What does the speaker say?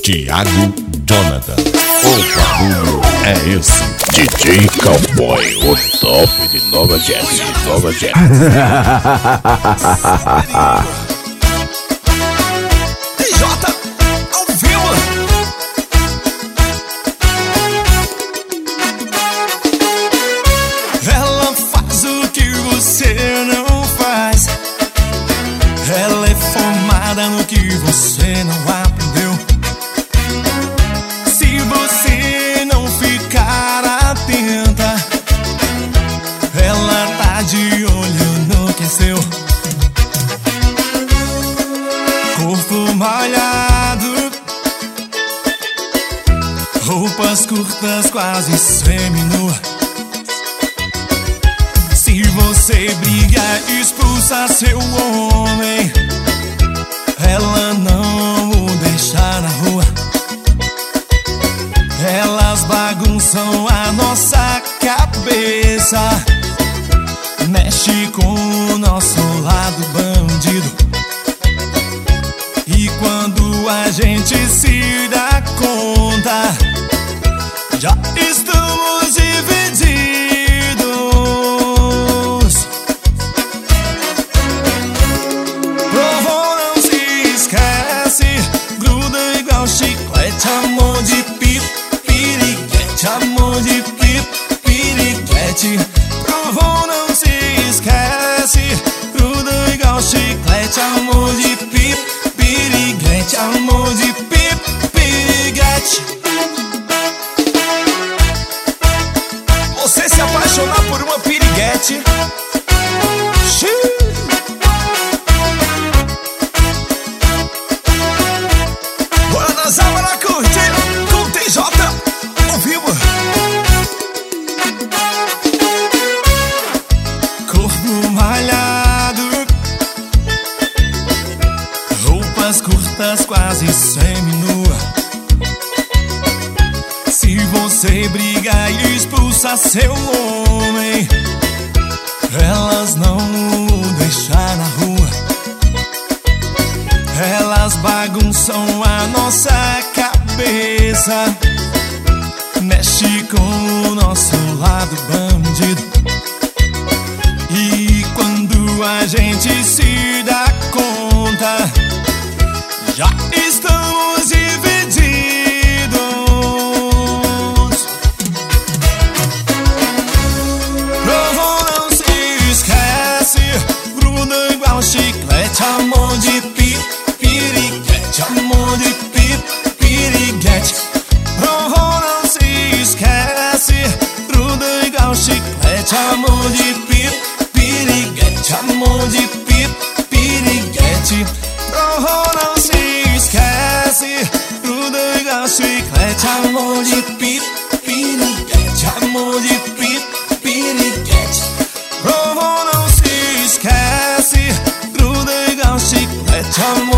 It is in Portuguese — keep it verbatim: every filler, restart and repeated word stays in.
Thiago Jonathan. O barulho é esse. D J Cowboy, o top de Nova Jersey, Nova Jersey. D J ao vivo. Ela faz o que você não faz. Ela é formada no que você não aprendeu. Se você não ficar atenta, ela tá de olho no que é seu. Corpo malhado, roupas curtas quase seminua. Se você briga, expulsa seu homem, ela não o deixa na rua. Elas bagunçam a nossa cabeça, mexe com o nosso lado bandido. E quando a gente se dá conta, já estamos divididos. Provou, não se esquece, gruda igual chiclete, amor de pipo, piriguete, amor de pipo, piriguete. Provou, não se esquece, gruda igual chiclete, amor de pipo, piriguete, amor de pipo, piriguete. Você se apaixonar por uma piriguete, xiii. Bora dançar, bora curtir com D J ao vivo. Corpo malhado, roupas curtas quase seminua. Se você briga e expulsa seu homem, elas não o deixam na rua. Elas bagunçam a nossa cabeça, mexe com o nosso lado bandido. E quando a gente se dá conta, já estamos divididos. Provou, não se esquece, gruda igual chiclete, amor de pipo, piriguete, amor de pipo, piriguete. Provou, não se esquece, gruda igual chiclete, amor de pipo, piriguete, amor de pipo, piriguete. Provou, não se esquece, gruda igual chiclete, amor de pipo, piriguete, amor de pipo, piriguete. Provou, não se esquece, gruda igual chiclete, amor